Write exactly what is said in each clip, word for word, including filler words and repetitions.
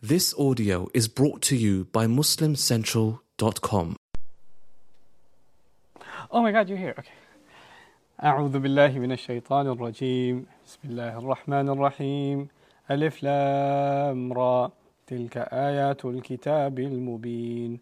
This audio is brought to you by muslim central dot com. Oh my God, you're here. Okay. أعوذ بالله من الشيطان الرجيم. بسم الله الرحمن الرحيم. ألف لام را. تلك آيات الكتاب المبين.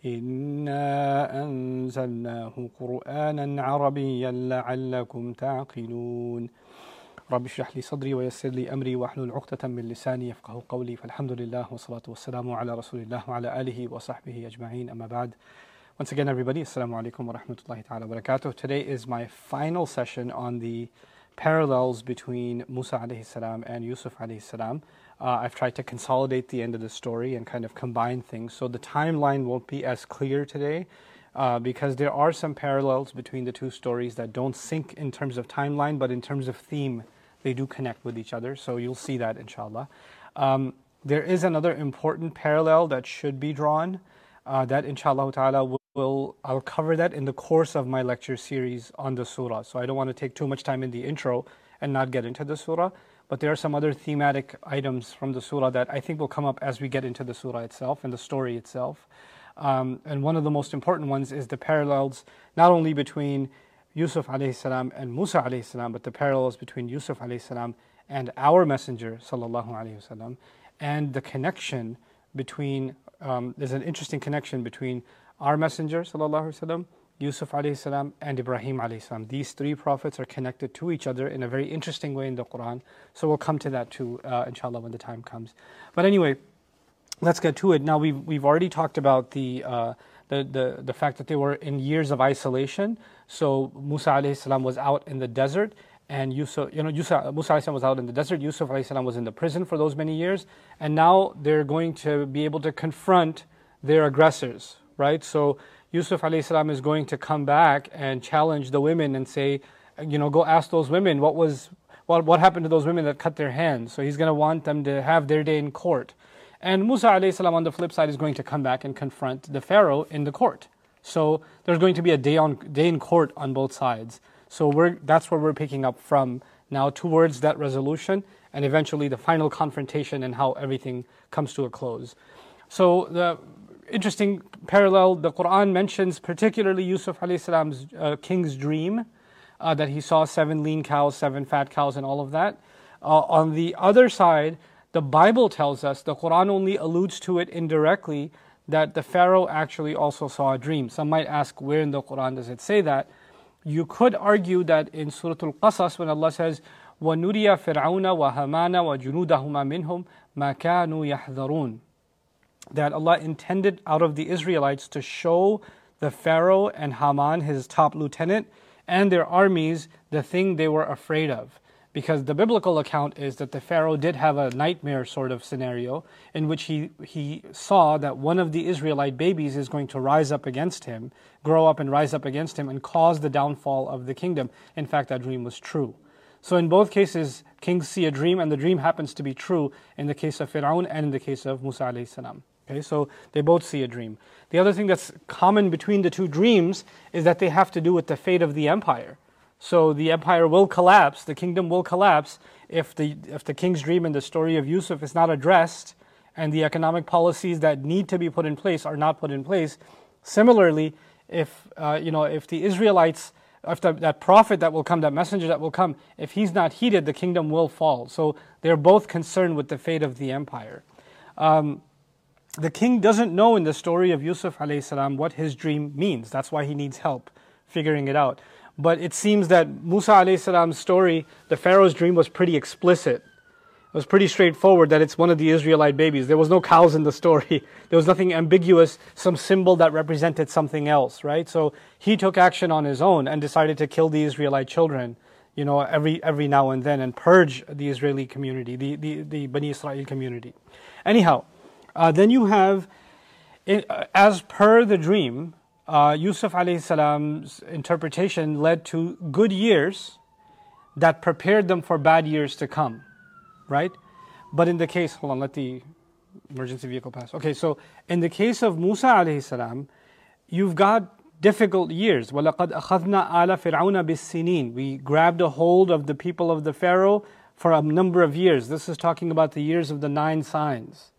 إنا أنزلناه قرآنا عربيا لعلكم تعقلون. رب اشرح لي صدري ويسر لي أمري واحلل عقدة من لساني يفقهوا قولي فالحمد لله والصلاة والسلام على رسول الله وعلى آله وصحبه أجمعين أما بعد. Once again, everybody, Assalamu alaikum wa rahmatullahi ta'ala wa barakatuh. Today is my final session on the parallels between Musa alayhi salam and Yusuf alayhi salam. Uh, I've tried to consolidate the end of the story and kind of combine things. So the timeline won't be as clear today uh, because there are some parallels between the two stories that don't sync in terms of timeline, but in terms of theme, they do connect with each other. So you'll see that, inshallah. Um, there is another important parallel that should be drawn. Uh, that inshallah ta'ala will, will, I'll cover that in the course of my lecture series on the surah. So I don't want to take too much time in the intro and not get into the surah. But there are some other thematic items from the surah that I think will come up as we get into the surah itself and the story itself. Um, and one of the most important ones is the parallels not only between Yusuf alayhi salam and Musa alayhi salam, but the parallels between Yusuf alayhi salam and our messenger sallallahu alayhi wasallam, and the connection between Um, there's an interesting connection between our messenger sallallahu alaihi wasallam, Yusuf alayhi salam, and Ibrahim alayhi salam. These three prophets are connected to each other in a very interesting way in the Quran. So we'll come to that too, uh, inshallah, when the time comes. But anyway, let's get to it. Now we've we've already talked about the uh, the the the fact that they were in years of isolation. So Musa alayhi salam was out in the desert. And Yusuf, you know, Yusuf, Musa alayhi salam was out in the desert. Yusuf alayhi salam was in the prison for those many years. And now they're going to be able to confront their aggressors, right? So Yusuf alayhi salam is going to come back and challenge the women and say, you know, go ask those women what was, what, what happened to those women that cut their hands. So he's going to want them to have their day in court. And Musa alayhi salam on the flip side is going to come back and confront the Pharaoh in the court. So there's going to be a day on day in court on both sides. So we're, that's where we're picking up from now towards that resolution and eventually the final confrontation and how everything comes to a close. So the interesting parallel, the Quran mentions particularly Yusuf alayhi salam's uh, king's dream, uh, that he saw seven lean cows, seven fat cows and all of that. Uh, on the other side, the Bible tells us, the Quran only alludes to it indirectly, that the Pharaoh actually also saw a dream. Some might ask, where in the Quran does it say that? You could argue that in Surah Al-Qasas when Allah says, وَنُرِيَ فِرْعَوْنَ وَهَمَانَ وَجُنُودَهُمَا مِنْهُمْ مَا كَانُوا يَحْذَرُونَ, that Allah intended out of the Israelites to show the Pharaoh and Haman, his top lieutenant, and their armies the thing they were afraid of. Because the biblical account is that the Pharaoh did have a nightmare sort of scenario in which he, he saw that one of the Israelite babies is going to rise up against him, grow up and rise up against him and cause the downfall of the kingdom. In fact, that dream was true. So in both cases, kings see a dream and the dream happens to be true in the case of Fir'aun and in the case of Musa alayhi salam. Okay, so they both see a dream. The other thing that's common between the two dreams is that they have to do with the fate of the empire. So the empire will collapse, the kingdom will collapse if the if the king's dream and the story of Yusuf is not addressed and the economic policies that need to be put in place are not put in place. Similarly, if uh, you know if the Israelites, if the, that prophet that will come, that messenger that will come, if he's not heeded, the kingdom will fall. So they're both concerned with the fate of the empire. Um, the king doesn't know in the story of Yusuf alayhi salam what his dream means. That's why he needs help figuring it out. But it seems that Musa alayhi salam's story, the Pharaoh's dream, was pretty explicit. It was pretty straightforward that it's one of the Israelite babies. There was no cows in the story. There was nothing ambiguous, some symbol that represented something else, right? So he took action on his own and decided to kill the Israelite children, you know, every every now and then and purge the Israeli community, the, the, the Bani Israel community. Anyhow, uh, then you have, it, uh, as per the dream, Uh, Yusuf alayhi salam's interpretation led to good years that prepared them for bad years to come, right? But in the case, hold on, let the emergency vehicle pass. Okay, so in the case of Musa alayhi salam, you've got difficult years. وَلَقَدْ أَخَذْنَا آلَ فِرْعَوْنَ بِالسِّنِينَ, we grabbed a hold of the people of the Pharaoh for a number of years. This is talking about the years of the nine signs.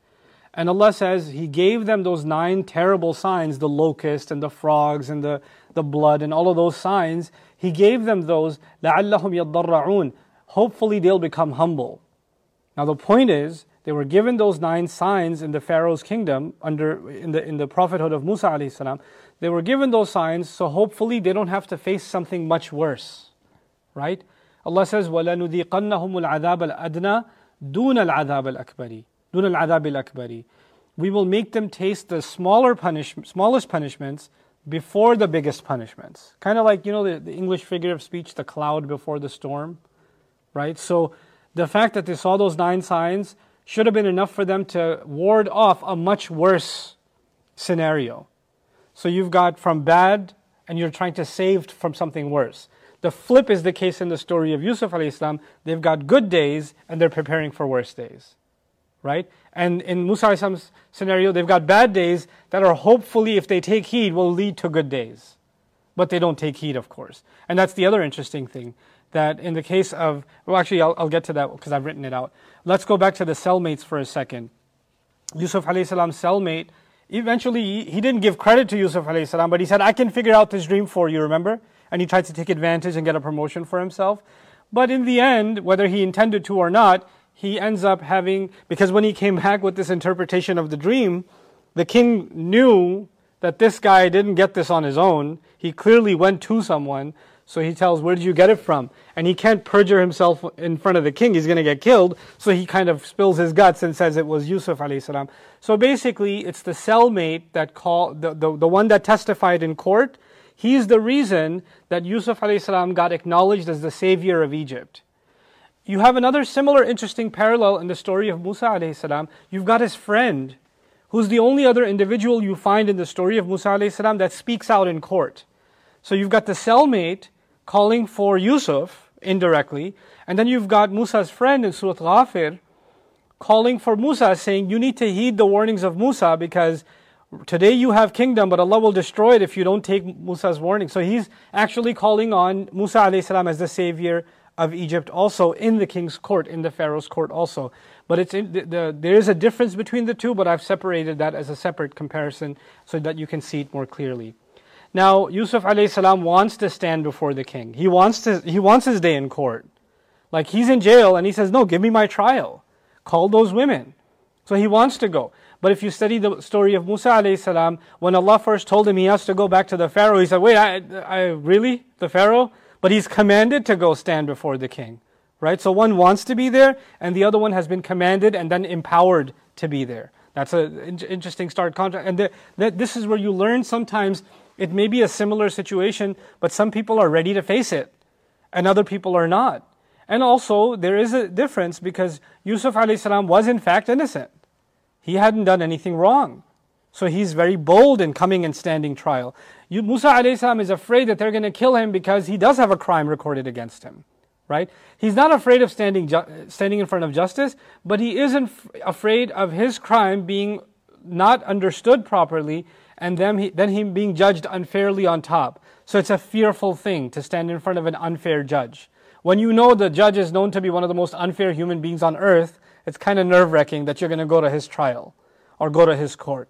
And Allah says He gave them those nine terrible signs, the locust and the frogs and the, the blood and all of those signs. He gave them those, لَعَلَّهُمْ يَضَّرَّعُونَ. Hopefully they'll become humble. Now the point is, they were given those nine signs in the Pharaoh's kingdom, under in the in the prophethood of Musa alayhi salam. They were given those signs, so hopefully they don't have to face something much worse. Right? Allah says, وَلَنُذِيقَنَّهُمُ الْعَذَابَ الْأَدْنَى دُونَ الْعَذَابَ الْأَكْبَرِ دُونَ الْعَذَابِ الْأَكْبَرِ. We will make them taste the smaller punish, smallest punishments before the biggest punishments. Kind of like, you know, the, the English figure of speech, the cloud before the storm. Right? So the fact that they saw those nine signs should have been enough for them to ward off a much worse scenario. So you've got from bad and you're trying to save from something worse. The flip is the case in the story of Yusuf alayhi salam. They've got good days and they're preparing for worse days. Right? And in Musa alayhi salam's scenario, they've got bad days that are hopefully, if they take heed, will lead to good days. But they don't take heed, of course. And that's the other interesting thing. That in the case of, well actually I'll, I'll get to that because I've written it out. Let's go back to the cellmates for a second. Yusuf alayhi salam's cellmate, eventually he, he didn't give credit to Yusuf alayhi salam, but he said, I can figure out this dream for you, remember? And he tried to take advantage and get a promotion for himself. But in the end, whether he intended to or not, he ends up having, because when he came back with this interpretation of the dream, the king knew that this guy didn't get this on his own. He clearly went to someone. So he tells, where did you get it from? And he can't perjure himself in front of the king. He's going to get killed. So he kind of spills his guts and says it was Yusuf alayhi salam. So basically, it's the cellmate that call the, the, the one that testified in court. He's the reason that Yusuf alayhi salam got acknowledged as the savior of Egypt. You have another similar interesting parallel in the story of Musa alayhi salam. You've got his friend, who's the only other individual you find in the story of Musa alayhi salam that speaks out in court. So you've got the cellmate calling for Yusuf indirectly, and then you've got Musa's friend in Surah Ghafir calling for Musa, saying, you need to heed the warnings of Musa because today you have kingdom, but Allah will destroy it if you don't take Musa's warning. So he's actually calling on Musa alayhi salam as the savior of Egypt also in the king's court, in the Pharaoh's court also. But it's in the, the, there is a difference between the two, but I've separated that as a separate comparison so that you can see it more clearly. Now, Yusuf alayhi salam wants to stand before the king. He wants to. He wants his day in court. Like he's in jail and he says, no, give me my trial. Call those women. So he wants to go. But if you study the story of Musa alayhi salam, when Allah first told him he has to go back to the Pharaoh, he said, wait, I, I really? The Pharaoh? But he's commanded to go stand before the king. Right? So one wants to be there and the other one has been commanded and then empowered to be there. That's an interesting stark contrast. And the, the, this is where you learn sometimes it may be a similar situation, but some people are ready to face it, and other people are not. And also, there is a difference because Yusuf alayhi salam was in fact innocent. He hadn't done anything wrong. So he's very bold in coming and standing trial. You, Musa alayhi salam is afraid that they're going to kill him because he does have a crime recorded against him. Right? He's not afraid of standing ju- standing in front of justice, but he isn't f- afraid of his crime being not understood properly and then, he, then him being judged unfairly on top. So it's a fearful thing to stand in front of an unfair judge. When you know the judge is known to be one of the most unfair human beings on earth, it's kind of nerve-wracking that you're going to go to his trial or go to his court.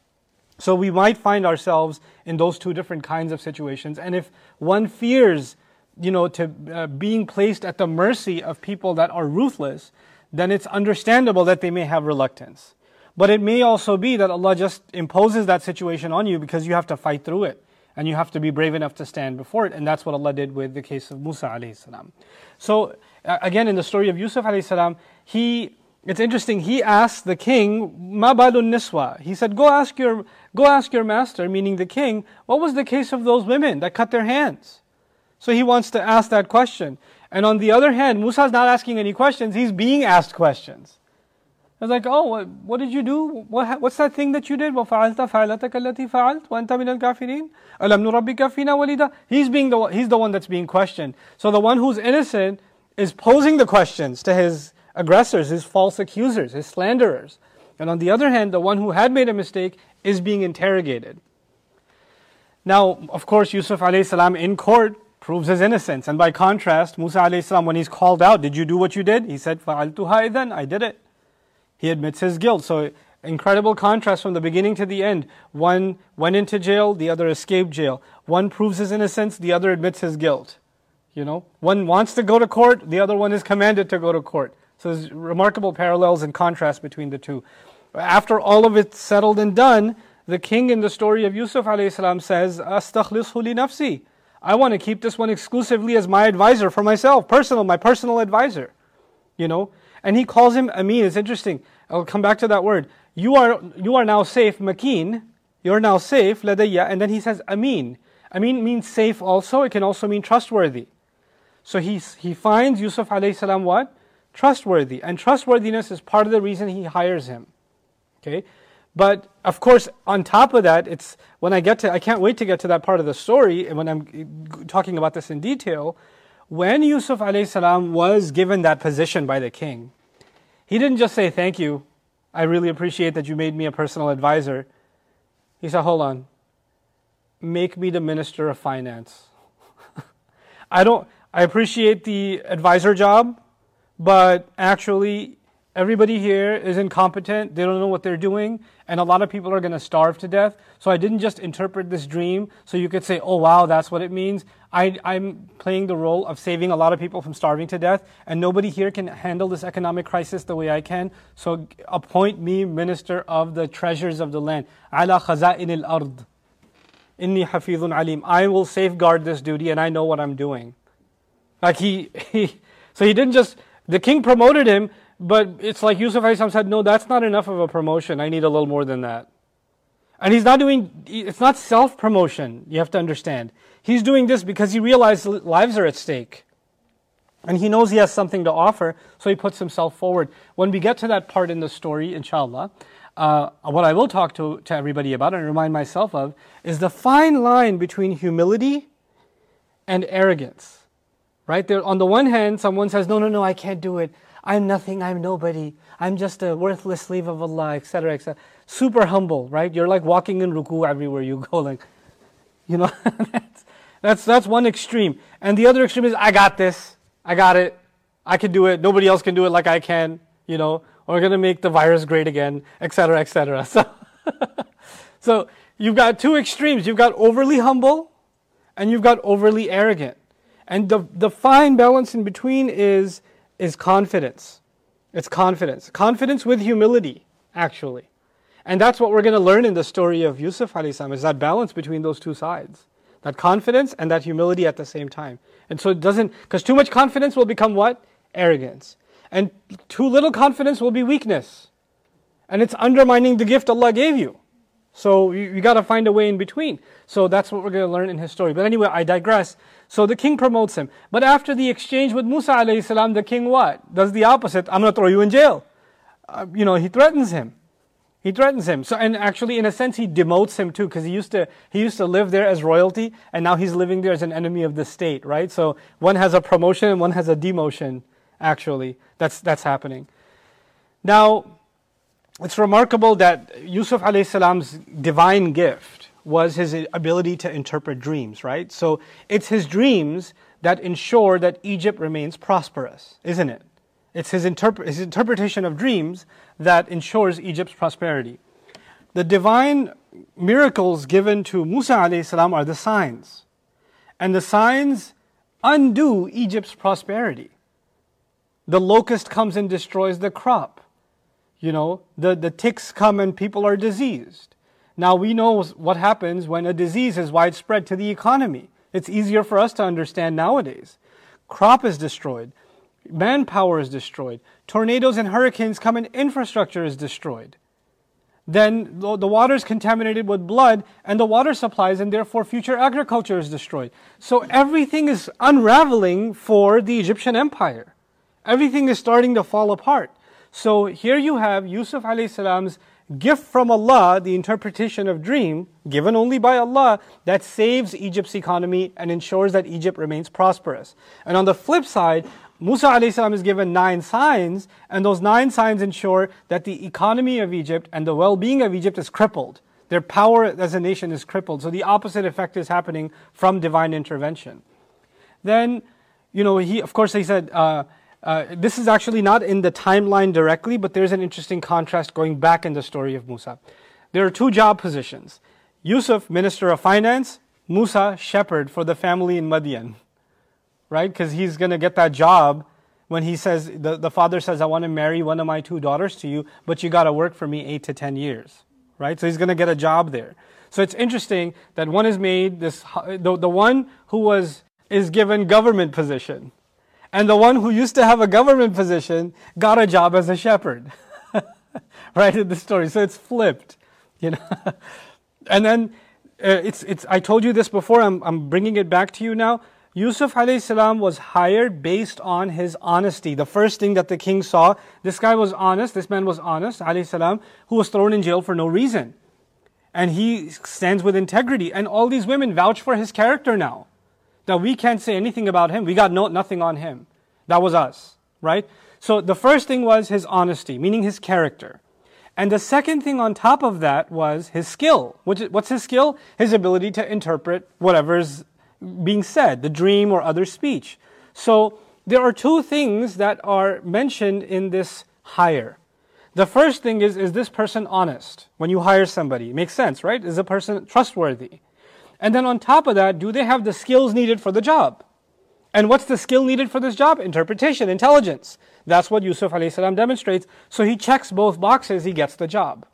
So we might find ourselves in those two different kinds of situations. And if one fears, you know, to uh, being placed at the mercy of people that are ruthless, then it's understandable that they may have reluctance. But it may also be that Allah just imposes that situation on you because you have to fight through it. And you have to be brave enough to stand before it. And that's what Allah did with the case of Musa alayhi salam. So uh, again, in the story of Yusuf alayhi salam, he, it's interesting, he asked the king, Ma balun niswa. He said, go ask your, go ask your master, meaning the king, what was the case of those women that cut their hands? So he wants to ask that question. And on the other hand, Musa's not asking any questions, he's being asked questions. It's like, oh, what, what did you do? What, what's that thing that you did? وَفَعَلْتَ فَعَلَتَكَ الَّتِي فَعَلْتَ وَأَنْتَ مِنَ الْكَافِرِينَ أَلَمْ نُرَبِّكَ فِينَا وَلِيدًا. He's being the he's the one that's being questioned. So the one who's innocent is posing the questions to his aggressors, his false accusers, his slanderers. And on the other hand, the one who had made a mistake is being interrogated. Now, of course, Yusuf alayhi salam in court proves his innocence. And by contrast, Musa alayhi salam, when he's called out, did you do what you did? He said, فَعَلْتُهَا إِذَنْ. I did it. He admits his guilt. So Incredible contrast from the beginning to the end. One went into jail, the other escaped jail. One proves his innocence, the other admits his guilt. You know, one wants to go to court, the other one is commanded to go to court. So there's remarkable parallels and contrast between the two. After all of it's settled and done, the king in the story of Yusuf alayhi salam says, "Astakhlishu li nafsi." I want to keep this one exclusively as my advisor for myself, personal, my personal advisor. You know, and he calls him Amin. It's interesting. I'll come back to that word. You are you are now safe, Makin. You're now safe, ladayya. And then he says Amin. Amin means safe also. It can also mean trustworthy. So he he finds Yusuf alayhi salam what? Trustworthy. And trustworthiness is part of the reason he hires him. Okay? But of course, on top of that, it's when I get to, I can't wait to get to that part of the story, and when I'm talking about this in detail, when Yusuf alayhi salam was given that position by the king, he didn't just say, "Thank you, I really appreciate that you made me a personal advisor." He said, "Hold on, make me the minister of finance." I don't, I appreciate the advisor job, but actually, everybody here is incompetent, they don't know what they're doing, and a lot of people are going to starve to death. So I didn't just interpret this dream so you could say, "Oh wow, that's what it means." I, I'm playing the role of saving a lot of people from starving to death, and nobody here can handle this economic crisis the way I can. So appoint me minister of the treasures of the land. Ala khaza'in al-ard. Inni hafidhun alim. I will safeguard this duty and I know what I'm doing. Like he, he so he didn't just, the king promoted him, but it's like Yusuf alayhi salam said, "No, that's not enough of a promotion. I need a little more than that." And he's not doing, it's not self-promotion, you have to understand. He's doing this because he realized lives are at stake. And he knows he has something to offer, so he puts himself forward. When we get to that part in the story, inshallah, uh, what I will talk to, to everybody about and remind myself of is the fine line between humility and arrogance. Right? There, on the one hand, someone says, "No, no, no, I can't do it. I'm nothing, I'm nobody. I'm just a worthless slave of Allah," et cetera, et cetera. Super humble, right? You're like walking in ruku everywhere you go. Like, you know, that's, that's that's one extreme. And the other extreme is, "I got this. I got it. I can do it. Nobody else can do it like I can." You know, we're going to make the virus great again, et cetera, et cetera. So, so you've got two extremes. You've got overly humble and you've got overly arrogant. And the, the fine balance in between is, is confidence. It's confidence. Confidence with humility, actually. And that's what we're going to learn in the story of Yusuf alayhi salam, is that balance between those two sides. That confidence and that humility at the same time. And so it doesn't, because too much confidence will become what? Arrogance. And too little confidence will be weakness. And it's undermining the gift Allah gave you. So you, you got to find a way in between. So that's what we're going to learn in his story. But anyway, I digress. So the king promotes him. But after the exchange with Musa alayhi salam, the king what? Does the opposite. "I'm going to throw you in jail." Uh, you know, he threatens him. He threatens him. So, and actually, in a sense, he demotes him too, because he used to he used to live there as royalty, and now he's living there as an enemy of the state, right? So one has a promotion and one has a demotion. Actually, that's that's happening. Now, it's remarkable that Yusuf alayhi salam's divine gift was his ability to interpret dreams, right? So it's his dreams that ensure that Egypt remains prosperous, isn't it? It's his, interpre- his interpretation of dreams that ensures Egypt's prosperity. The divine miracles given to Musa alayhi salam are the signs. And the signs undo Egypt's prosperity. The locust comes and destroys the crop. You know, the, the ticks come and people are diseased. Now we know what happens when a disease is widespread to the economy. It's easier for us to understand nowadays. Crop is destroyed. Manpower is destroyed. Tornadoes and hurricanes come and infrastructure is destroyed. Then the water is contaminated with blood and the water supplies, and therefore future agriculture is destroyed. So everything is unraveling for the Egyptian empire. Everything is starting to fall apart. So here you have Yusuf alayhi salam's gift from Allah, the interpretation of dream, given only by Allah, that saves Egypt's economy and ensures that Egypt remains prosperous. And on the flip side, Musa alayhi salam is given nine signs, and those nine signs ensure that the economy of Egypt and the well-being of Egypt is crippled. Their power as a nation is crippled. So the opposite effect is happening from divine intervention. Then, you know, he, of course, he said, uh, uh, this is actually not in the timeline directly, but there's an interesting contrast going back in the story of Musa. There are two job positions. Yusuf, Minister of Finance, Musa, shepherd for the family in Madian. Right? Because he's going to get that job when he says, the, the father says, I want to marry one of my two daughters to you, but you got to work for me eight to ten years. Right? So he's going to get a job there. So it's interesting that one is made, this the, the one who was is given government position. And the one who used to have a government position got a job as a shepherd. Right in the story. So it's flipped. You know. And then, uh, it's it's. I told you this before, I'm, I'm bringing it back to you now. Yusuf alayhi salam was hired based on his honesty. The first thing that the king saw, this guy was honest, this man was honest, alayhi salam, who was thrown in jail for no reason. And he stands with integrity. And all these women vouch for his character now. That we can't say anything about him. We got no, nothing on him. That was us, right? So the first thing was his honesty, meaning his character. And the second thing on top of that was his skill. What's his skill? His ability to interpret whatever's being said, the dream or other speech. So there are two things that are mentioned in this hire. The first thing is, is this person honest? When you hire somebody, it makes sense, right? Is the person trustworthy? And then on top of that, do they have the skills needed for the job? And what's the skill needed for this job? Interpretation, intelligence. That's what Yusuf alayhi salam demonstrates. So he checks both boxes, he gets the job.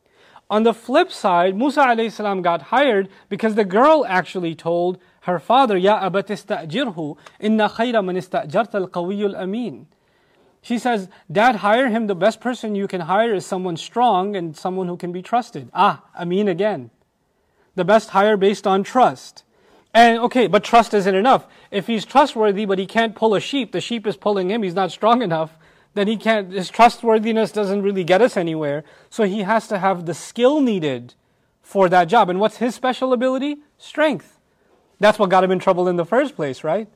On the flip side, Musa alayhi salam got hired because the girl actually told her father, Ya abat ista'jirhu, inna khayra man ista'jarta al-qawiyyu al-amin. She says, Dad, hire him. The best person you can hire is someone strong and someone who can be trusted. Ah, Amin again. The best hire based on trust. And okay, but trust isn't enough. If he's trustworthy but he can't pull a sheep, the sheep is pulling him, he's not strong enough, then he can't, his trustworthiness doesn't really get us anywhere. So he has to have the skill needed for that job. And what's his special ability? Strength. That's what got him in trouble in the first place, right?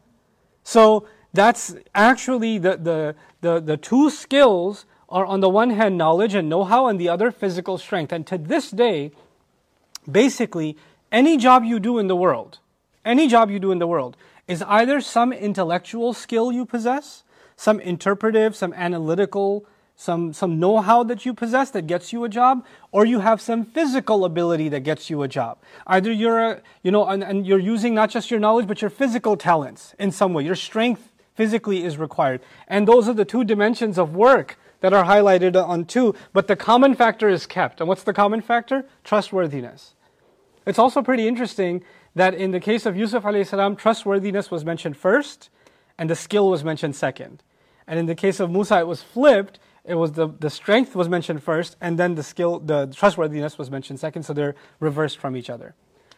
So that's actually the, the, the, the two skills are on the one hand knowledge and know-how, and the other physical strength. And to this day, basically, any job you do in the world, any job you do in the world is either some intellectual skill you possess, some interpretive, some analytical, some, some know-how that you possess that gets you a job, or you have some physical ability that gets you a job. Either you're, a, you know, and, and you're using not just your knowledge, but your physical talents in some way. Your strength physically is required. And those are the two dimensions of work that are highlighted on two, but the common factor is kept. And what's the common factor? Trustworthiness. It's also pretty interesting that in the case of Yusuf alayhi salam, trustworthiness was mentioned first, and the skill was mentioned second. And in the case of Musa, it was flipped. It was the, the strength was mentioned first, and then the skill, the trustworthiness was mentioned second, so they're reversed from each other.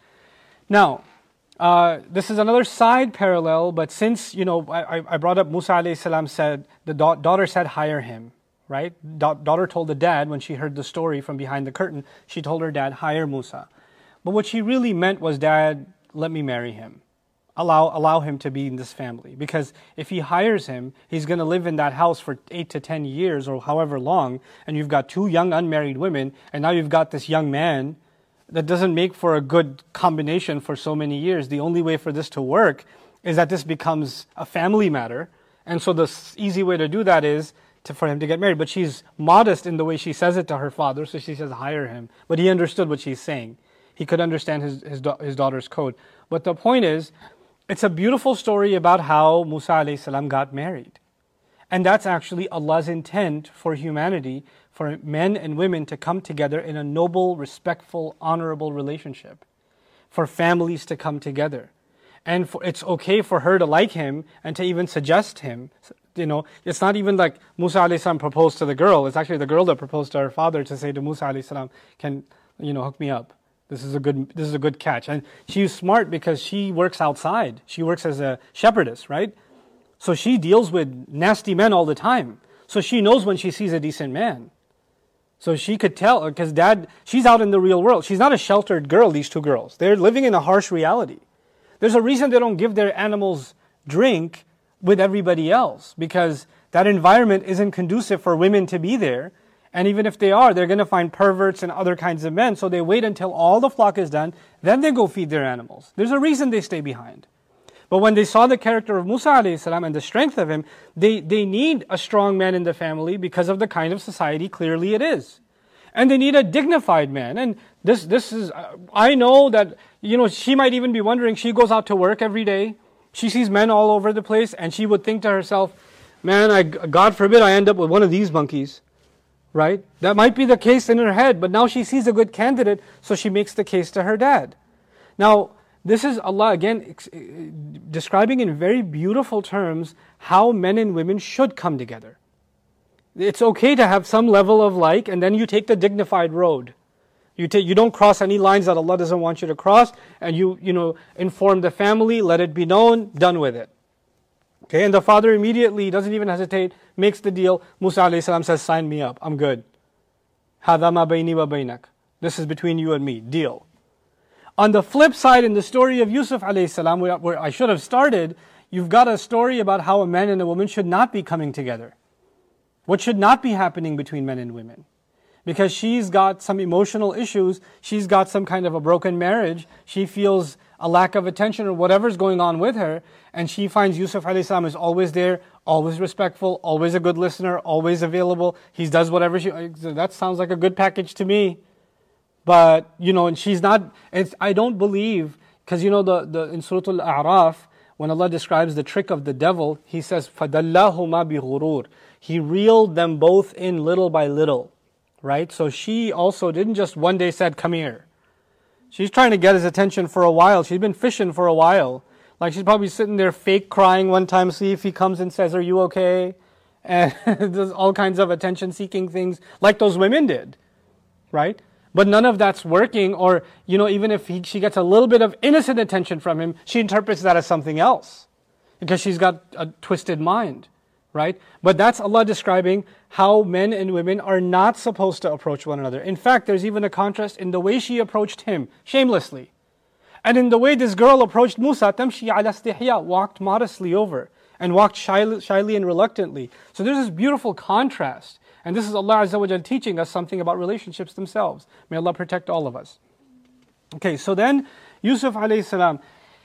Now, uh, this is another side parallel, but since, you know, I, I brought up Musa alayhi salam said, the da- daughter said, hire him, right? Da- daughter told the dad, when she heard the story from behind the curtain, she told her dad, hire Musa. But what she really meant was, Dad, let me marry him. Allow allow him to be in this family. Because if he hires him, he's going to live in that house for eight to ten years or however long, and you've got two young unmarried women, and now you've got this young man that doesn't make for a good combination for so many years. The only way for this to work is that this becomes a family matter. And so the easy way to do that is to, for him to get married. But she's modest in the way she says it to her father, so she says, hire him. But he understood what she's saying. He could understand his, his, his daughter's code. But the point is, it's a beautiful story about how Musa alayhi salam got married. And that's actually Allah's intent for humanity, for men and women to come together in a noble, respectful, honorable relationship. For families to come together. And for, it's okay for her to like him and to even suggest him. You know, it's not even like Musa alayhi salam proposed to the girl. It's actually the girl that proposed to her father to say to Musa alayhi salam, can, you know, hook me up. This is a good this is a good catch. And she's smart because she works outside. She works as a shepherdess, right? So she deals with nasty men all the time. So she knows when she sees a decent man. So she could tell, because dad, she's out in the real world. She's not a sheltered girl, these two girls. They're living in a harsh reality. There's a reason they don't give their animals drink with everybody else, because that environment isn't conducive for women to be there. And even if they are, they're going to find perverts and other kinds of men. So they wait until all the flock is done, then they go feed their animals. There's a reason they stay behind. But when they saw the character of Musa alayhi salam and the strength of him, they, they need a strong man in the family because of the kind of society clearly it is. And they need a dignified man. And this, this is, I know that, you know, she might even be wondering, she goes out to work every day. She sees men all over the place and she would think to herself, man, I, God forbid I end up with one of these monkeys, right? That might be the case in her head, but now she sees a good candidate, so she makes the case to her dad. Now, this is Allah again ex- describing in very beautiful terms how men and women should come together. It's okay to have some level of like, and then you take the dignified road. You take, you don't cross any lines that Allah doesn't want you to cross, and you, you know, inform the family, let it be known, done with it. Okay, and the father immediately doesn't even hesitate, makes the deal. Musa alayhi salam says, sign me up, I'm good. هَذَا مَا بَيْنِي وَبَيْنَكَ. This is between you and me, deal. On the flip side, in the story of Yusuf alayhi salam, where, where I should have started, you've got a story about how a man and a woman should not be coming together. What should not be happening between men and women? Because she's got some emotional issues, she's got some kind of a broken marriage, she feels a lack of attention or whatever's going on with her, and she finds Yusuf alayhi salam is always there, always respectful, always a good listener, always available, he does whatever she, that sounds like a good package to me. But, you know, and she's not, it's, I don't believe, because you know the, the in Surah Al-A'raf, when Allah describes the trick of the devil, He says, فَدَلَّهُمَا بِغُرُورٍ. He reeled them both in little by little, right? So she also didn't just one day said, come here. She's trying to get his attention for a while. She's been fishing for a while. Like she's probably sitting there fake crying one time, see if he comes and says, are you okay? And there's all kinds of attention-seeking things like those women did, right? But none of that's working, or, you know, even if he, she gets a little bit of innocent attention from him, she interprets that as something else because she's got a twisted mind, right? But that's Allah describing how men and women are not supposed to approach one another. In fact, there's even a contrast in the way she approached him, shamelessly. And in the way this girl approached Musa, tamshi ala istihya, walked modestly over and walked shyly, shyly and reluctantly. So there's this beautiful contrast. And this is Allah Azza wa Jal teaching us something about relationships themselves. May Allah protect all of us. Okay, so then Yusuf alayhi salam,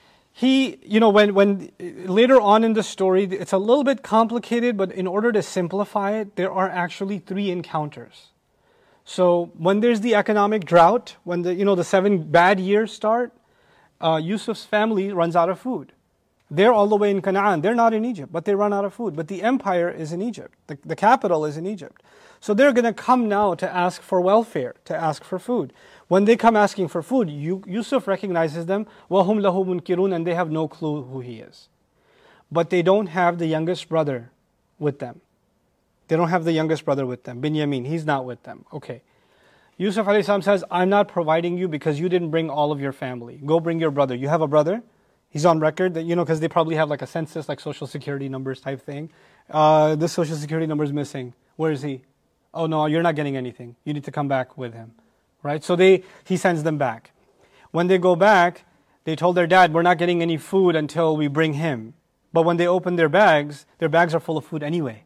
he, you know, when, when later on in the story, it's a little bit complicated, but in order to simplify it, there are actually three encounters. So when there's the economic drought, when the, you know, the seven bad years start, uh, Yusuf's family runs out of food. They're all the way in Canaan. They're not in Egypt, but they run out of food. But the empire is in Egypt. The, the capital is in Egypt. So they're going to come now to ask for welfare, to ask for food. When they come asking for food, Yusuf recognizes them, وَهُمْ لَهُ مُنْكِرُونَ, and they have no clue who he is. But they don't have the youngest brother with them. They don't have the youngest brother with them, Binyamin. He's not with them. Okay. Yusuf alayhi salam says, I'm not providing you because you didn't bring all of your family. Go bring your brother. You have a brother? He's on record that, you know, because they probably have like a census, like social security numbers type thing. Uh, this social security number is missing. Where is he? Oh no, you're not getting anything. You need to come back with him. Right? So they, he sends them back. When they go back, they told their dad, we're not getting any food until we bring him. But when they open their bags, their bags are full of food anyway.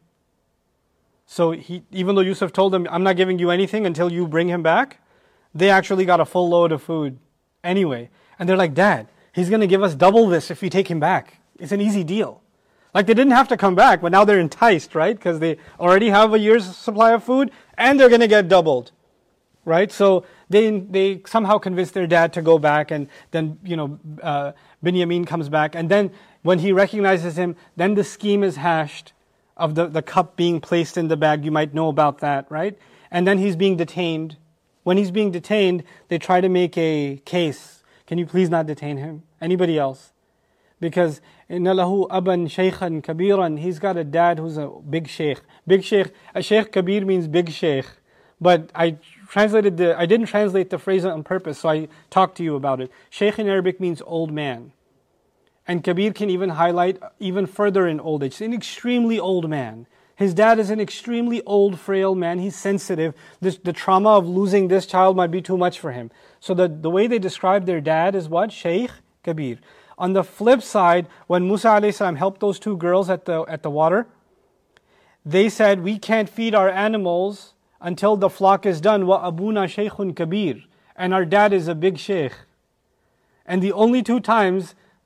So he, even though Yusuf told them, I'm not giving you anything until you bring him back, they actually got a full load of food anyway. And they're like, Dad, he's going to give us double this if we take him back. It's an easy deal. Like they didn't have to come back, but now they're enticed, right? Because they already have a year's supply of food and they're going to get doubled, right? So they they somehow convinced their dad to go back, and then, you know, uh, Binyamin comes back. And then when he recognizes him, then the scheme is hashed of the, the cup being placed in the bag. You might know about that, right? And then he's being detained. When he's being detained, they try to make a case. Can you please not detain him? Anybody else? Because إِنَّ لَهُ أَبًا شَيْخًا كَبِيرًا, he's got a dad who's a big sheikh. Big sheikh, a sheikh kabir means big sheikh. But I translated the, I didn't translate the phrase on purpose, so I talked to you about it. Sheikh in Arabic means old man. And kabir can even highlight even further in old age. He's an extremely old man. His dad is an extremely old, frail man. He's sensitive. This, the trauma of losing this child might be too much for him. So the, the way they describe their dad is what? Sheikh Kabir. On the flip side, when Musa alayhi salam helped those two girls at the, at the water, they said, we can't feed our animals until the flock is done. Wa abuna shaykhun kabir. And our dad is a big sheikh. And the only two times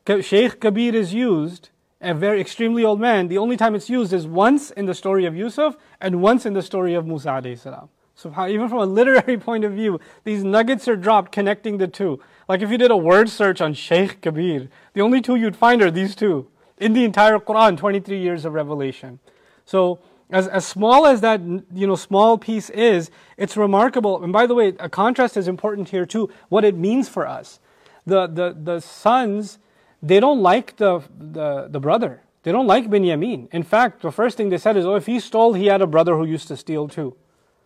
Sheikh Kabir is used, a very extremely old man, the only time it's used is once in the story of Yusuf and once in the story of Musa alayhi salam. So even from a literary point of view, these nuggets are dropped connecting the two. Like if you did a word search on Sheikh Kabir, the only two you'd find are these two in the entire Quran, twenty-three years of revelation. So as, as small as that, you know, small piece is, it's remarkable. And by the way, a contrast is important here too, what it means for us. The, the, the sons, they don't like the, the, the brother. They don't like Binyamin. In fact, the first thing they said is, oh, if he stole, he had a brother who used to steal too.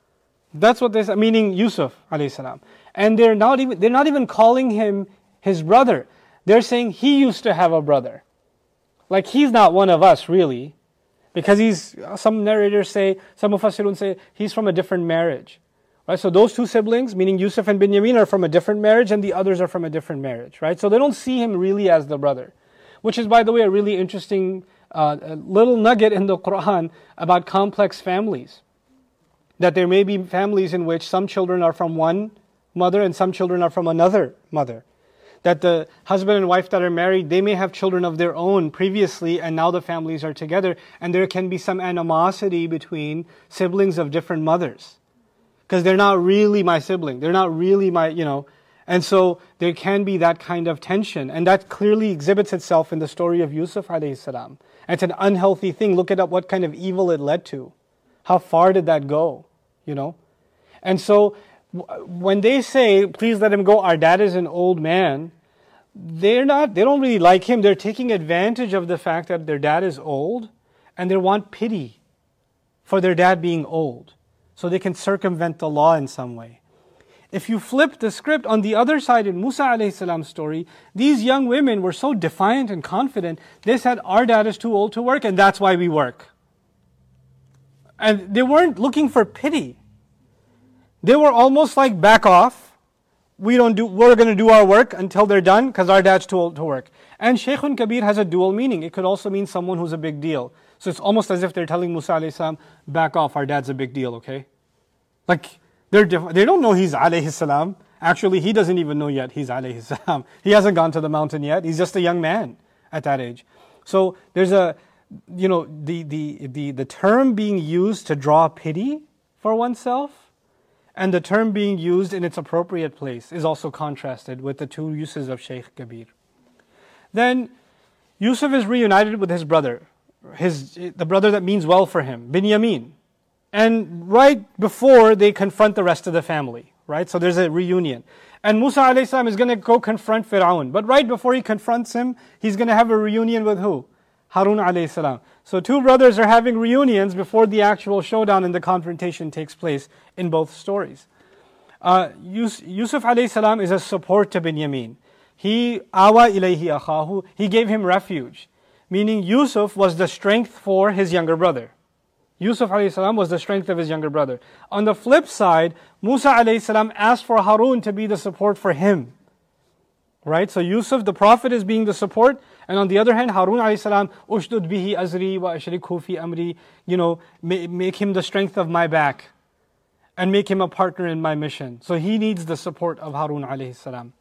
That's what they said, meaning Yusuf alayhi salam. And they're not even, they're not even calling him his brother. They're saying he used to have a brother. Like he's not one of us really. Because he's, some narrators say, some mufassirun say, he's from a different marriage. Right? So those two siblings, meaning Yusuf and Binyamin, are from a different marriage and the others are from a different marriage. Right? So they don't see him really as the brother. Which is, by the way, a really interesting uh, little nugget in the Quran about complex families. That there may be families in which some children are from one mother and some children are from another mother. That the husband and wife that are married, they may have children of their own previously and now the families are together. And there can be some animosity between siblings of different mothers. Because they're not really my sibling. They're not really my, you know. And so there can be that kind of tension. And that clearly exhibits itself in the story of Yusuf alayhi salam. And it's an unhealthy thing. Look at what kind of evil it led to. How far did that go? You know. And so when they say, please let him go, our dad is an old man, they're not, they don't really like him. They're taking advantage of the fact that their dad is old and they want pity for their dad being old so they can circumvent the law in some way. If you flip the script, on the other side in Musa alayhi salam's story, these young women were so defiant and confident, they said, our dad is too old to work and that's why we work. And they weren't looking for pity. They were almost like, back off. We don't do, we're going to do our work until they're done because our dad's too old to work. And Shaykhun Kabir has a dual meaning. It could also mean someone who's a big deal. So it's almost as if they're telling Musa alayhi salam, back off, our dad's a big deal, okay? Like, they're diff- they don't know he's alayhi salam. Actually, he doesn't even know yet he's alayhi salam. He hasn't gone to the mountain yet. He's just a young man at that age. So there's a, you know, the, the, the, the term being used to draw pity for oneself and the term being used in its appropriate place is also contrasted with the two uses of Shaykh Kabir. Then Yusuf is reunited with his brother, his the brother that means well for him, Binyamin. And right before they confront the rest of the family, right? So there's a reunion. And Musa alayhi salam is going to go confront Fir'aun. But right before he confronts him, he's going to have a reunion with who? Harun alayhi salam. So two brothers are having reunions before the actual showdown and the confrontation takes place in both stories. Uh, Yus- Yusuf alayhi salam is a support to Binyamin. He awa ilayhi akhahu. He gave him refuge. Meaning Yusuf was the strength for his younger brother. Yusuf alayhi salam was the strength of his younger brother. On the flip side, Musa alayhi salam asked for Harun to be the support for him. Right? So Yusuf, the prophet, is being the support. And on the other hand, Harun alayhi salam, ushdud bihi azri wa ashrikhu fi amri, you know, make him the strength of my back. And make him a partner in my mission. So he needs the support of Harun alayhi salam.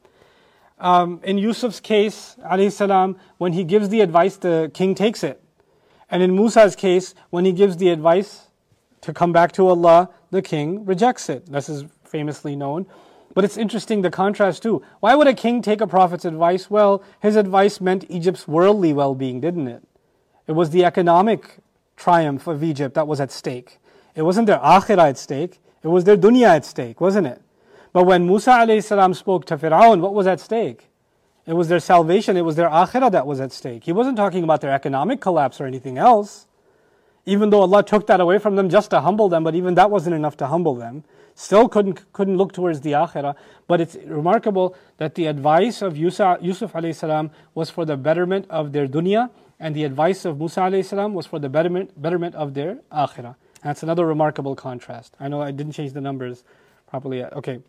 Um, in Yusuf's case, alayhi salam, when he gives the advice, the king takes it. And in Musa's case, when he gives the advice to come back to Allah, the king rejects it. This is famously known. But it's interesting, the contrast too. Why would a king take a prophet's advice? Well, his advice meant Egypt's worldly well-being, didn't it? It was the economic triumph of Egypt that was at stake. It wasn't their akhirah at stake. It was their dunya at stake, wasn't it? But when Musa alayhi salam spoke to Fir'aun, what was at stake? It was their salvation, it was their akhirah that was at stake. He wasn't talking about their economic collapse or anything else. Even though Allah took that away from them just to humble them, but even that wasn't enough to humble them. Still couldn't couldn't look towards the akhirah. But it's remarkable that the advice of Yusuf, Yusuf alayhi salam was for the betterment of their dunya, and the advice of Musa alayhi salam was for the betterment, betterment of their akhirah. That's another remarkable contrast. I know I didn't change the numbers properly yet. Okay.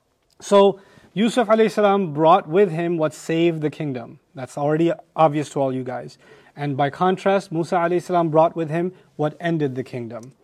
So Yusuf alayhi salam brought with him what saved the kingdom. That's already obvious to all you guys. And by contrast, Musa alayhi salam brought with him what ended the kingdom.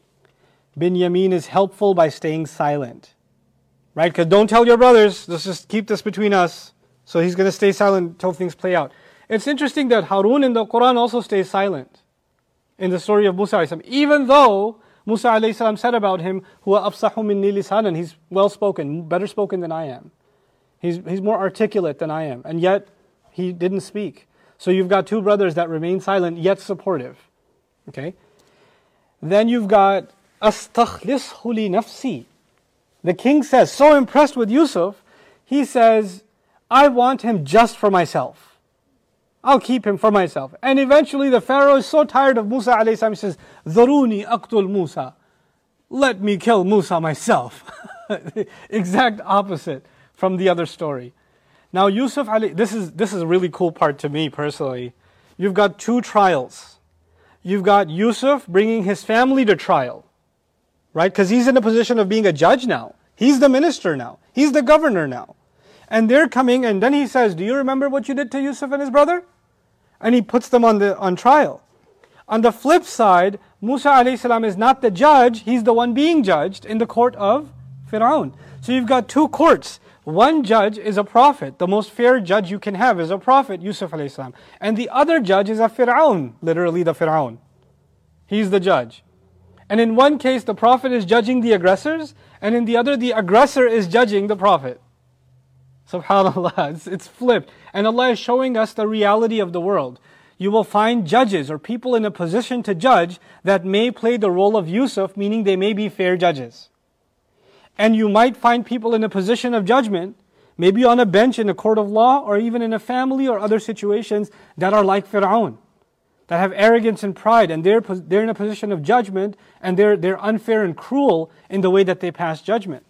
Binyamin is helpful by staying silent. Right? Because don't tell your brothers, let's just keep this between us. So he's going to stay silent until things play out. It's interesting that Harun in the Quran also stays silent in the story of Musa alayhi salam, even though Musa alayhi salam said about him, "Huwa afsahu minni lisanan," he's well spoken, better spoken than I am. He's he's more articulate than I am, and yet he didn't speak. So you've got two brothers that remain silent yet supportive. Okay. Then you've got astakhlishu li nafsi. The king says, so impressed with Yusuf, he says, I want him just for myself. I'll keep him for myself. And eventually the Pharaoh is so tired of Musa alayhi salam, he says, Dharuni aqtul Musa. Let me kill Musa myself. Exact opposite from the other story. Now Yusuf alayhi, this is this is a really cool part to me personally. You've got two trials. You've got Yusuf bringing his family to trial. Right? Because he's in a position of being a judge now. He's the minister now. He's the governor now. And they're coming, and then he says, do you remember what you did to Yusuf and his brother? And he puts them on the on trial. On the flip side, Musa alayhi salam is not the judge, he's the one being judged in the court of Fir'aun. So you've got two courts. One judge is a prophet. The most fair judge you can have is a prophet, Yusuf alayhi salam. And the other judge is a Fir'aun, literally the Fir'aun. He's the judge. And in one case, the prophet is judging the aggressors, and in the other, the aggressor is judging the prophet. SubhanAllah, it's, it's flipped. And Allah is showing us the reality of the world. You will find judges or people in a position to judge that may play the role of Yusuf, meaning they may be fair judges. And you might find people in a position of judgment, maybe on a bench in a court of law, or even in a family or other situations that are like Fir'aun, that have arrogance and pride, and they're they're in a position of judgment, and they're they're unfair and cruel in the way that they pass judgment.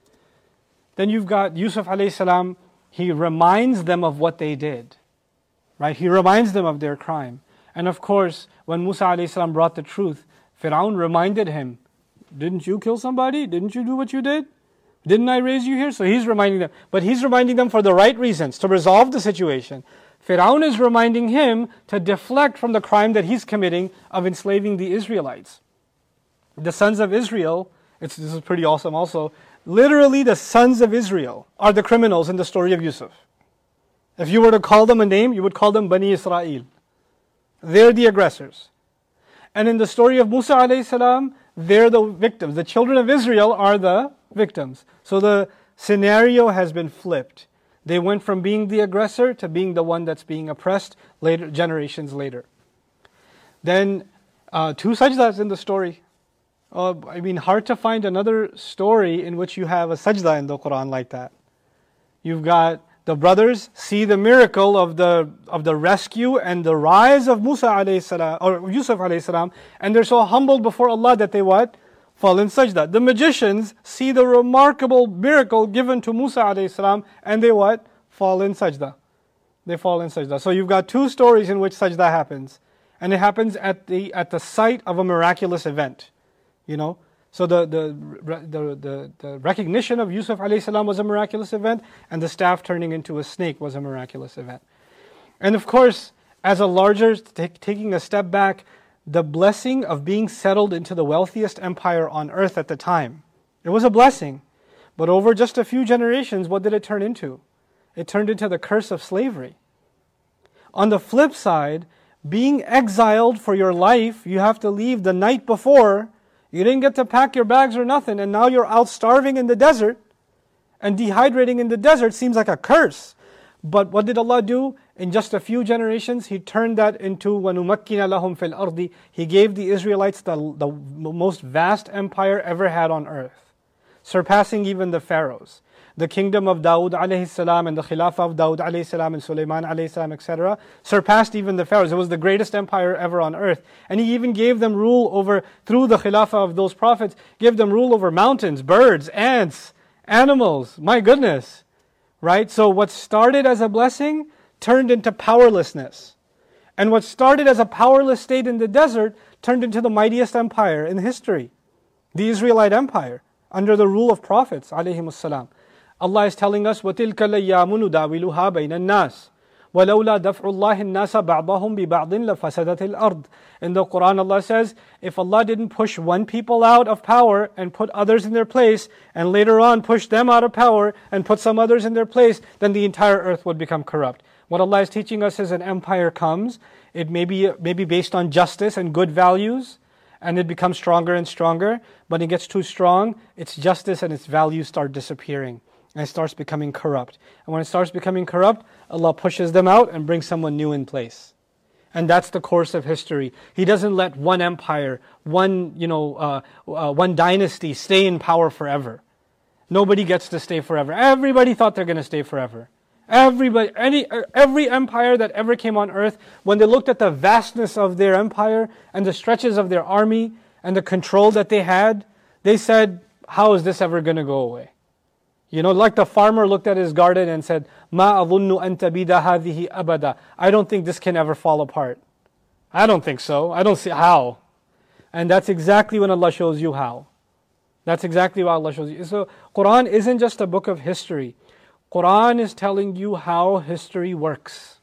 Then you've got Yusuf alayhi salam, he reminds them of what they did. Right? He reminds them of their crime. And of course, when Musa alayhi salam brought the truth, Fir'aun reminded him, didn't you kill somebody? Didn't you do what you did? Didn't I raise you here? So he's reminding them. But he's reminding them for the right reasons, to resolve the situation. Fir'aun is reminding him to deflect from the crime that he's committing of enslaving the Israelites. The sons of Israel, it's, this is pretty awesome also, literally the sons of Israel are the criminals in the story of Yusuf. If you were to call them a name, you would call them Bani Israel. They're the aggressors. And in the story of Musa alayhi salam, they're the victims. The children of Israel are the victims. So the scenario has been flipped. They went from being the aggressor to being the one that's being oppressed later, generations later. Then uh, two sajdas in the story. Uh, I mean, hard to find another story in which you have a sajda in the Quran like that. You've got the brothers see the miracle of the of the rescue and the rise of Musa alayhi salam, or Yusuf alayhi salam, and they're so humbled before Allah that they what? Fall in sajda. The magicians see the remarkable miracle given to Musa alayhi salam, and they what? Fall in sajda. They fall in sajda. So you've got two stories in which sajda happens, and it happens at the at the site of a miraculous event. You know, so the the the the, the recognition of Yusuf alayhi salam was a miraculous event, and the staff turning into a snake was a miraculous event. And of course, as a larger t- taking a step back, the blessing of being settled into the wealthiest empire on earth at the time. It was a blessing. But over just a few generations, what did it turn into? It turned into the curse of slavery. On the flip side, being exiled for your life, you have to leave the night before. You didn't get to pack your bags or nothing, and now you're out starving in the desert, and dehydrating in the desert seems like a curse. But what did Allah do? In just a few generations, He turned that into وَنُمَكِّنَ لَهُمْ فِي الْأَرْضِ. He gave the Israelites the, the most vast empire ever had on earth, surpassing even the pharaohs. The kingdom of Dawood alayhi salam and the Khilafah of Dawood alayhi salam and Sulaiman alayhi salam, et cetera, surpassed even the pharaohs. It was the greatest empire ever on earth. And He even gave them rule over, through the Khilafah of those prophets, gave them rule over mountains, birds, ants, animals. My goodness. Right? So what started as a blessing turned into powerlessness. And what started as a powerless state in the desert turned into the mightiest empire in history. The Israelite empire, under the rule of prophets, alayhimus salam. Allah is telling us, وَتِلْكَ الْأَيَّامُ نُدَاوِلُهَا بَيْنَ النَّاسِ وَلَوْلَا دَفْعُ اللَّهِ النَّاسَ بَعْضَهُمْ بِبَعْضٍ لَفَسَدَتِ الْأَرْضِ. In the Quran, Allah says, if Allah didn't push one people out of power and put others in their place, and later on push them out of power and put some others in their place, then the entire earth would become corrupt. What Allah is teaching us is an empire comes, it may be, may be based on justice and good values, and it becomes stronger and stronger. But it gets too strong, its justice and its values start disappearing. And it starts becoming corrupt. And when it starts becoming corrupt, Allah pushes them out and brings someone new in place. And that's the course of history. He doesn't let one empire, one, you know, uh, uh, one dynasty stay in power forever. Nobody gets to stay forever. Everybody thought they're going to stay forever. Everybody, any, every empire that ever came on earth, when they looked at the vastness of their empire and the stretches of their army and the control that they had, they said, how is this ever going to go away? You know, like the farmer looked at his garden and said, "Ma adhunnu an tabida hadhihi abada." I don't think this can ever fall apart. I don't think so. I don't see how. And that's exactly when Allah shows you how. That's exactly what Allah shows you. So Quran isn't just a book of history. Quran is telling you how history works.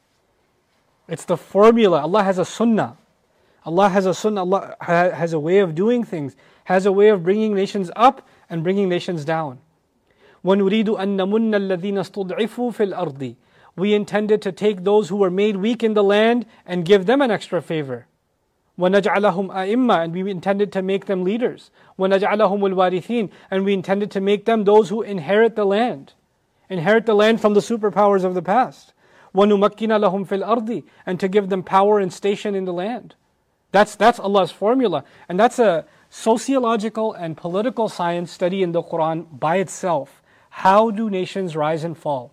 It's the formula. Allah has a sunnah. Allah has a sunnah. Allah has a way of doing things. Has a way of bringing nations up and bringing nations down. وَنُرِيدُ أَن نَمُنَّ الَّذِينَ اسْتُضْعِفُوا فِي الْأَرْضِ. We intended to take those who were made weak in the land and give them an extra favor. وَنَجْعَلَهُمْ أَئِمَّةً. And we intended to make them leaders. وَنَجْعَلَهُمُ الْوَارِثِينَ. And we intended to make them those who inherit the land. Inherit the land from the superpowers of the past. وَنُمَكِّنَ لَهُمْ فِي الْأَرْضِ. And to give them power and station in the land. That's, that's Allah's formula. And that's a sociological and political science study in the Quran by itself. How do nations rise and fall?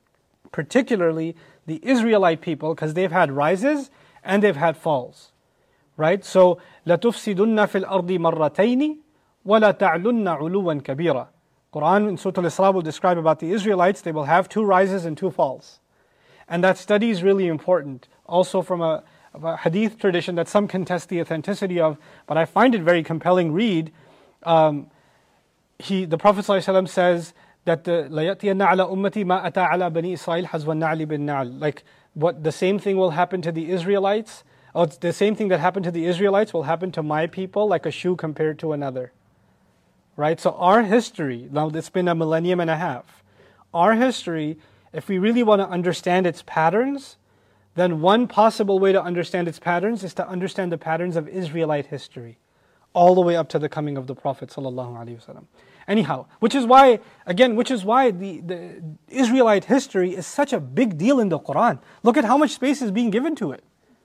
Particularly the Israelite people, because they've had rises and they've had falls. Right? So, لَتُفْسِدُنَّ فِي الْأَرْضِ مَرَّتَيْنِ وَلَا تَعْلُنَّ عُلُوًا كَبِيرًا. Quran in Surah Al-Isra will describe about the Israelites, they will have two rises and two falls. And that study is really important. Also from a, a hadith tradition that some contest the authenticity of, but I find it very compelling read. Um, he, the Prophet ﷺ says that the لَيَأْتِيَنَّ عَلَى أُمَّتِي مَا أَتَى عَلَى بَنِي إِسْرَائِيلَ حَزْوَ النَّعْلِ بِالنَّعْلِ. Like what the same thing will happen to the Israelites, or the same thing that happened to the Israelites will happen to my people, like a shoe compared to another. Right? So our history, now it's been a millennium and a half. Our history, if we really want to understand its patterns, then one possible way to understand its patterns is to understand the patterns of Israelite history, all the way up to the coming of the Prophet ﷺ. Anyhow, which is why, again, which is why the, the Israelite history is such a big deal in the Quran. Look at how much space is being given to it.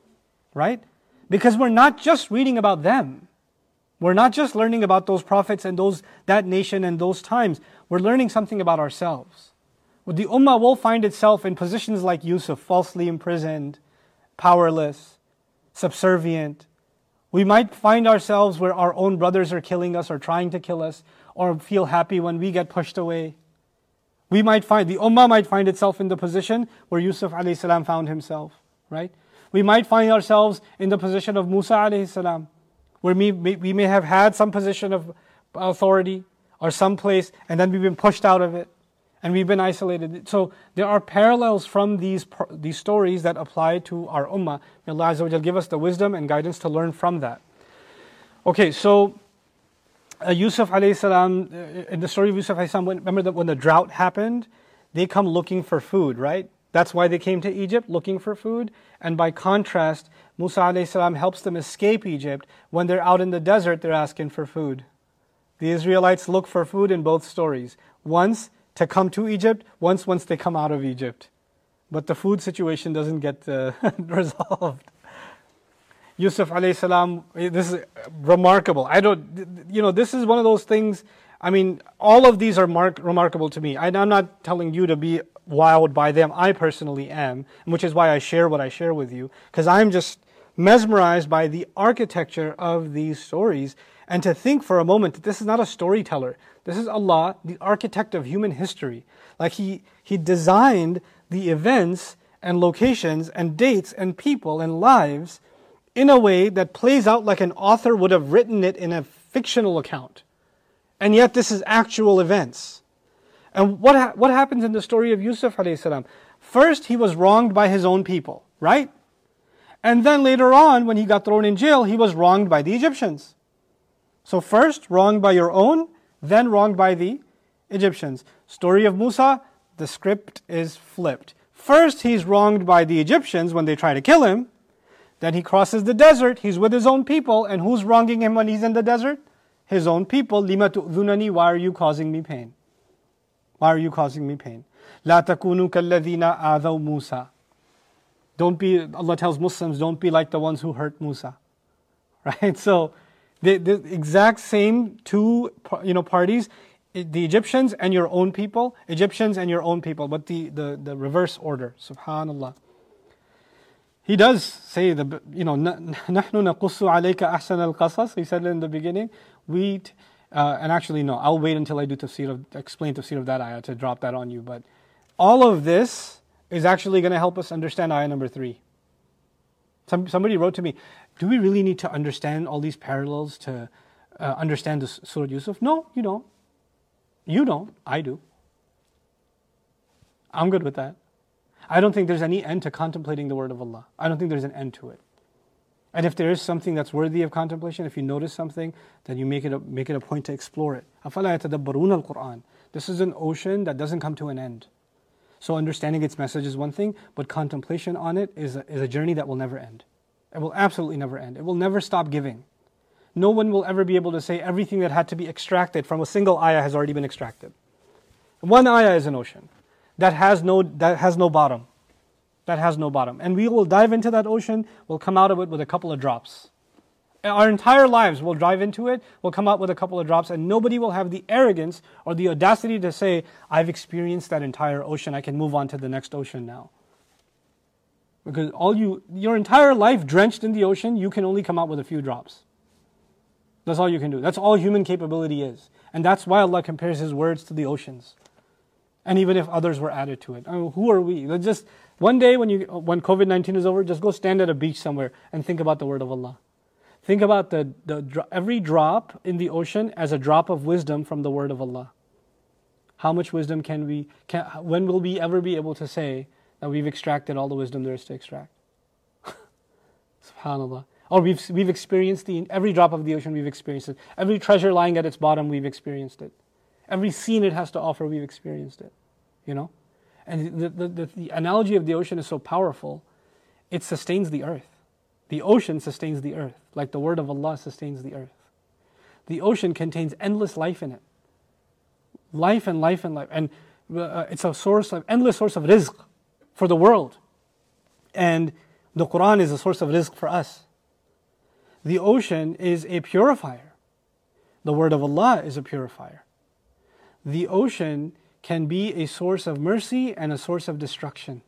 Right? Because we're not just reading about them. We're not just learning about those prophets and those that nation and those times. We're learning something about ourselves. The Ummah will find itself in positions like Yusuf, falsely imprisoned, powerless, subservient. We might find ourselves where our own brothers are killing us or trying to kill us, or feel happy when we get pushed away. We might find, the Ummah might find itself in the position where Yusuf alayhi salam found himself, right? We might find ourselves in the position of Musa alayhi salam, where we, we may have had some position of authority or some place, and then we've been pushed out of it, and we've been isolated. So there are parallels from these these stories that apply to our ummah. May Allah Azza wa Jal give us the wisdom and guidance to learn from that. Okay, so uh, Yusuf alayhi salam, uh, in the story of Yusuf alayhi salam, when, remember that when the drought happened, they come looking for food, right? That's why they came to Egypt, looking for food. And by contrast, Musa alayhi salam helps them escape Egypt. When they're out in the desert, they're asking for food. The Israelites look for food in both stories. Once to come to Egypt, once once they come out of Egypt. But the food situation doesn't get uh, resolved. Yusuf alayhi salam, this is remarkable. I don't, you know, this is one of those things, I mean, all of these are mark, remarkable to me. I, I'm not telling you to be wowed by them. I personally am, which is why I share what I share with you, because I'm just mesmerized by the architecture of these stories. And to think for a moment that this is not a storyteller. This is Allah, the architect of human history. Like He, he designed the events and locations and dates and people and lives in a way that plays out like an author would have written it in a fictional account. And yet this is actual events. And what ha- what happens in the story of Yusuf alayhi salam? First, he was wronged by his own people, right? And then later on, when he got thrown in jail, he was wronged by the Egyptians. So first, wronged by your own, then wronged by the Egyptians. Story of Musa, the script is flipped. First, he's wronged by the Egyptians when they try to kill him. Then he crosses the desert. He's with his own people. And who's wronging him when he's in the desert? His own people. لِمَ تُؤْذُنَنِي, why are you causing me pain? Why are you causing me pain? لَا تَكُونُوا كَالَّذِينَ آذَوْا مُوسَى. Don't be, Allah tells Muslims, don't be like the ones who hurt Musa. Right? So, the, the exact same two you know, parties, the Egyptians and your own people, Egyptians and your own people, but the, the, the reverse order. Subhanallah. He does say, the you know, نَحْنُ نَقُصُّ عَلَيْكَ أَحْسَنَ الْقَصَصِ. He said in the beginning, we, uh, and actually no, I'll wait until I do tafsir of, explain tafsir of that ayah to drop that on you. But all of this is actually going to help us understand ayah number three. Some, somebody wrote to me, do we really need to understand all these parallels to uh, understand the Surah Yusuf? No, you don't. You don't. I do. I'm good with that. I don't think there's any end to contemplating the word of Allah. I don't think there's an end to it. And if there is something that's worthy of contemplation, if you notice something, then you make it a, make it a point to explore it. أَفَلَا يَتَدَبَّرُونَ الْقُرْآنَ. This is an ocean that doesn't come to an end. So understanding its message is one thing, but contemplation on it is a, is a journey that will never end. It will absolutely never end. It will never stop giving. No one will ever be able to say everything that had to be extracted from a single ayah has already been extracted. One ayah is an ocean that has no that has no bottom. That has no bottom. And we will dive into that ocean, we'll come out of it with a couple of drops. Our entire lives will dive into it, we'll come out with a couple of drops, and nobody will have the arrogance or the audacity to say, I've experienced that entire ocean, I can move on to the next ocean now. Because all you, your entire life drenched in the ocean, you can only come out with a few drops. That's all you can do. That's all human capability is. And that's why Allah compares His words to the oceans. And even if others were added to it. I mean, who are we? Let's just, one day when you when COVID nineteen is over, just go stand at a beach somewhere and think about the word of Allah. Think about the, the every drop in the ocean as a drop of wisdom from the word of Allah. How much wisdom can we, can, when will we ever be able to say that we've extracted all the wisdom there is to extract? SubhanAllah. Or we've, we've experienced the, every drop of the ocean, we've experienced it. Every treasure lying at its bottom, we've experienced it. Every scene it has to offer, we've experienced it. You know? And the, the, the, the analogy of the ocean is so powerful, it sustains the earth. The ocean sustains the earth, like the word of Allah sustains the earth. The ocean contains endless life in it. Life and life and life. And uh, it's a source of, endless source of rizq for the world. And the Quran is a source of rizq for us. The ocean is a purifier. The word of Allah is a purifier. The ocean can be a source of mercy and a source of destruction.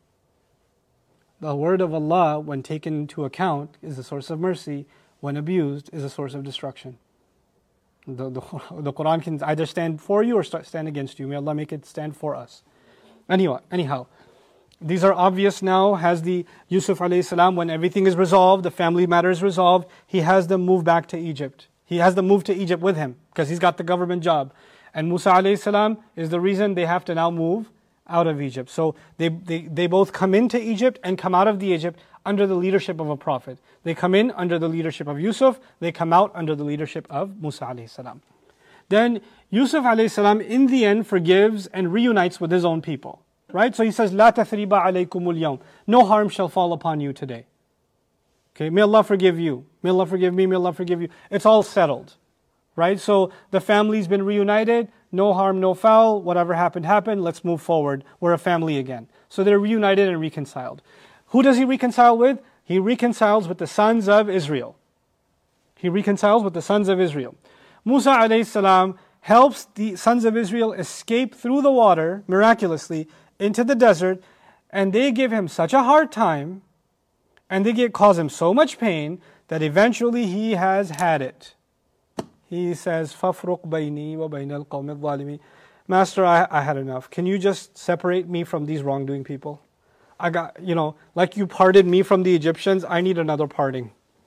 The word of Allah, when taken into account, is a source of mercy. When abused, is a source of destruction. The, the, the Quran can either stand for you or stand against you. May Allah make it stand for us. Anyway, anyhow, these are obvious now. Has the Yusuf alayhi salam, when everything is resolved, the family matter is resolved, he has them move back to Egypt. He has them move to Egypt with him because he's got the government job. And Musa alayhi salam is the reason they have to now move out of Egypt. So they, they, they both come into Egypt and come out of the Egypt under the leadership of a prophet. They come in under the leadership of Yusuf, they come out under the leadership of Musa alayhi salam. Then Yusuf alayhi salam in the end forgives and reunites with his own people. Right? So he says, لا تثريب عليكم اليوم. No harm shall fall upon you today. Okay, may Allah forgive you. May Allah forgive me, may Allah forgive you. It's all settled. Right? So the family's been reunited, no harm, no foul, whatever happened, happened, let's move forward. We're a family again. So they're reunited and reconciled. Who does he reconcile with? He reconciles with the sons of Israel. He reconciles with the sons of Israel. Musa alayhi salam helps the sons of Israel escape through the water, miraculously, into the desert, and they give him such a hard time, and they get, cause him so much pain, that eventually he has had it. He says, فَفْرُقْ بَيْنِي وَبَيْنَ الْقَوْمِ الظَّالِمِينَ. Master, I, I had enough. Can you just separate me from these wrongdoing people? I got, you know, like you parted me from the Egyptians, I need another parting.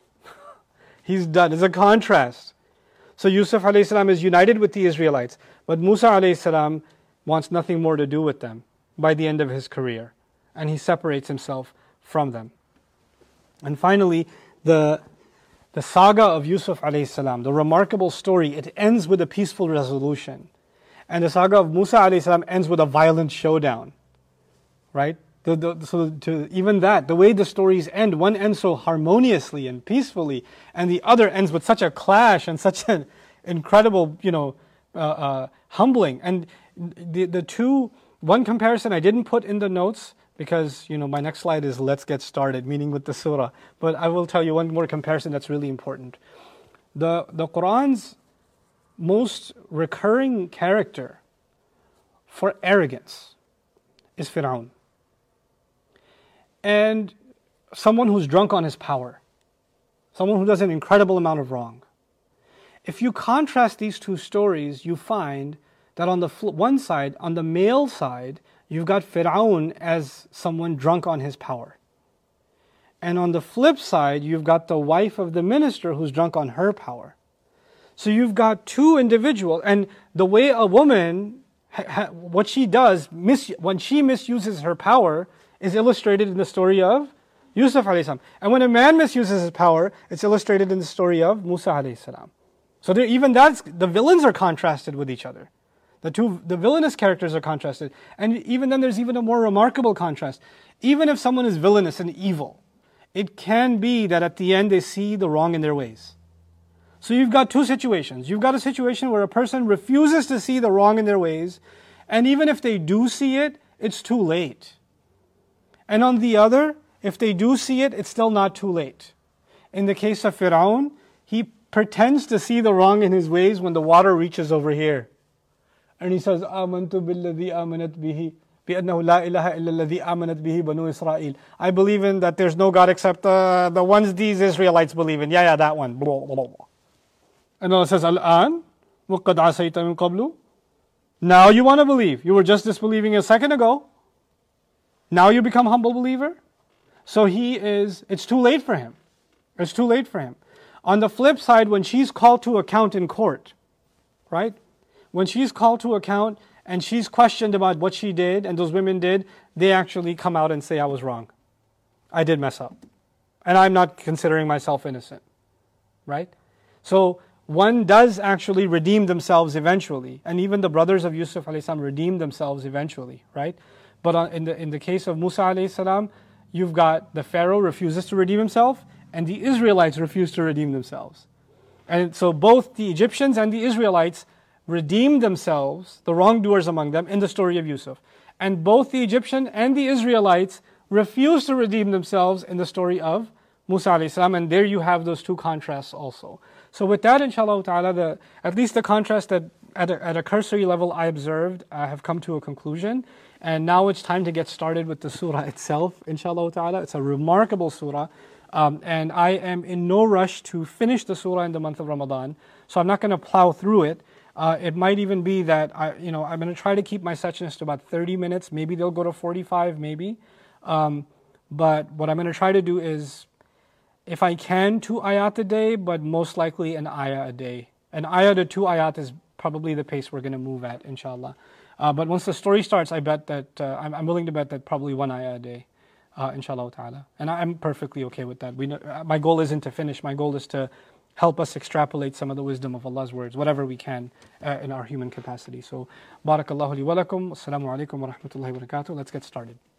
He's done. It's a contrast. So Yusuf alayhi salam is united with the Israelites, but Musa alayhi salam wants nothing more to do with them by the end of his career. And he separates himself from them. And finally, the The saga of Yusuf alayhi salam, the remarkable story, it ends with a peaceful resolution. And the saga of Musa alayhi salam ends with a violent showdown. Right? The, the, so to even that, the way the stories end, one ends so harmoniously and peacefully, and the other ends with such a clash and such an incredible, you know, uh, uh, humbling. And the the two, one comparison I didn't put in the notes because, you know, my next slide is let's get started, meaning with the surah. But I will tell you one more comparison that's really important. The the Quran's most recurring character for arrogance is Fir'aun. And someone who's drunk on his power. Someone who does an incredible amount of wrong. If you contrast these two stories, you find that on the one side, on the male side, you've got Fir'aun as someone drunk on his power. And on the flip side, you've got the wife of the minister who's drunk on her power. So you've got two individuals, and the way a woman, what she does, mis- when she misuses her power, is illustrated in the story of Yusuf alayhi salam. And when a man misuses his power, it's illustrated in the story of Musa alayhi salam. So there, even that's, the villains are contrasted with each other. The two, the villainous characters are contrasted. And even then there's even a more remarkable contrast. Even if someone is villainous and evil, it can be that at the end they see the wrong in their ways. So you've got two situations. You've got a situation where a person refuses to see the wrong in their ways, and even if they do see it, it's too late. And on the other, if they do see it, it's still not too late. In the case of Fir'aun, he pretends to see the wrong in his ways when the water reaches over here. And he says, آمنت بالذي آمنت به بأنه لا إله إلا الذي آمنت به بنو إسرائيل. I believe in that there's no God except uh, the ones these Israelites believe in. Yeah, yeah, that one. Blah, blah, blah. And Allah says, الآن وقد عصيت من قبل. Now you want to believe. You were just disbelieving a second ago. Now you become humble believer? So he is, it's too late for him. It's too late for him. On the flip side, when she's called to account in court, right? When she's called to account and she's questioned about what she did and those women did, they actually come out and say, I was wrong. I did mess up. And I'm not considering myself innocent. Right? So one does actually redeem themselves eventually. And even the brothers of Yusuf alayhi salam redeemed themselves eventually. Right? But in the in the case of Musa alayhi salam, you've got the Pharaoh refuses to redeem himself, and the Israelites refuse to redeem themselves. And so both the Egyptians and the Israelites redeemed themselves, the wrongdoers among them, in the story of Yusuf. And both the Egyptian and the Israelites refused to redeem themselves in the story of Musa alayhi salam, and there you have those two contrasts also. So with that, inshallah ta'ala, the, at least the contrast that at a, at a cursory level I observed, I have come to a conclusion. And now it's time to get started with the surah itself, inshallah ta'ala. It's a remarkable surah. Um, and I am in no rush to finish the surah in the month of Ramadan. So I'm not going to plow through it. Uh, it might even be that, I, you know, I'm going to try to keep my sessions to about thirty minutes. Maybe they'll go to forty-five, maybe. Um, but what I'm going to try to do is, if I can, two ayat a day, but most likely an ayah a day. An ayah to two ayat is probably the pace we're going to move at, inshallah. Uh, but once the story starts, I bet that, uh, I'm, I'm willing to bet that probably one ayah a day, uh, inshallah ta'ala. And I'm perfectly okay with that. We know, uh, my goal isn't to finish, my goal is to help us extrapolate some of the wisdom of Allah's words, whatever we can uh, in our human capacity. So, barakallahu li wa lakum, assalamu alaikum wa rahmatullahi wa barakatuh. Let's get started.